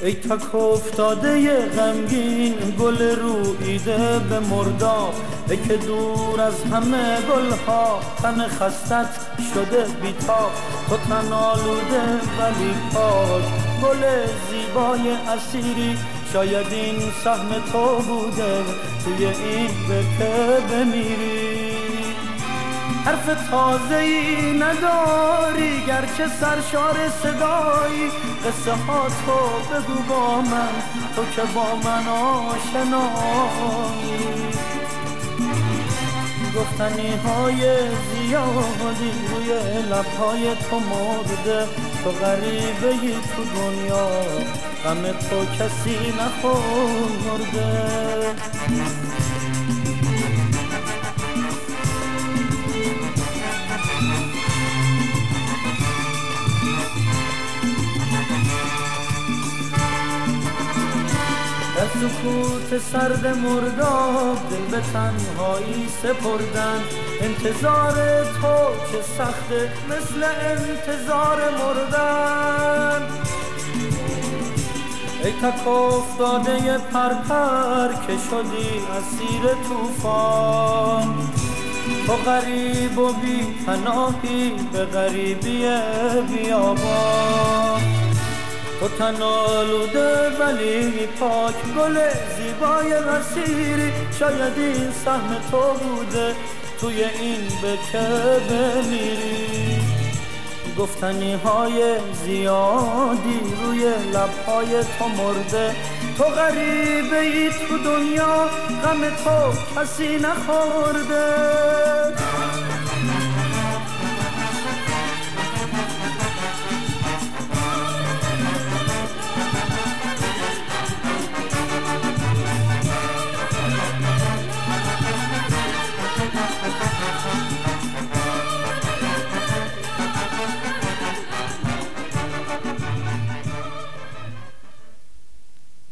ای تک افتاده غمگین گل رویده به مرداب، ای که دور از همه گلها تن خستت شده بیتاب. تو تن آلوده ولی پاک، گل زیبای اسیری، شاید این سهم تو بوده توی این به که بمیری. حرف تازه‌ای نداری گرچه سرشار صدایی، قصه ها تو بگو با من، تو که با من آشنایی. گفتنی های زیادی روی لبهای تو مرده، تو غریبه ای تو دنیا، غم تو کسی نخورده. در سکوت سرد مرداب دل به تنهایی سپردن، انتظار تو که سخته مثل انتظار مردن. ای تک افتاده پرپر که شدی اسیر طوفان، تو غریب و بی پناهی به غریبی بیابان. تو تن آلوده ولی پاک، گل زیبای اسیری، شاید این سهم تو بوده توی این به که بمیری. گفتنی های زیادی روی لبهای تو مرده، تو غریبه ای تو دنیا، غم تو کسی نخورده.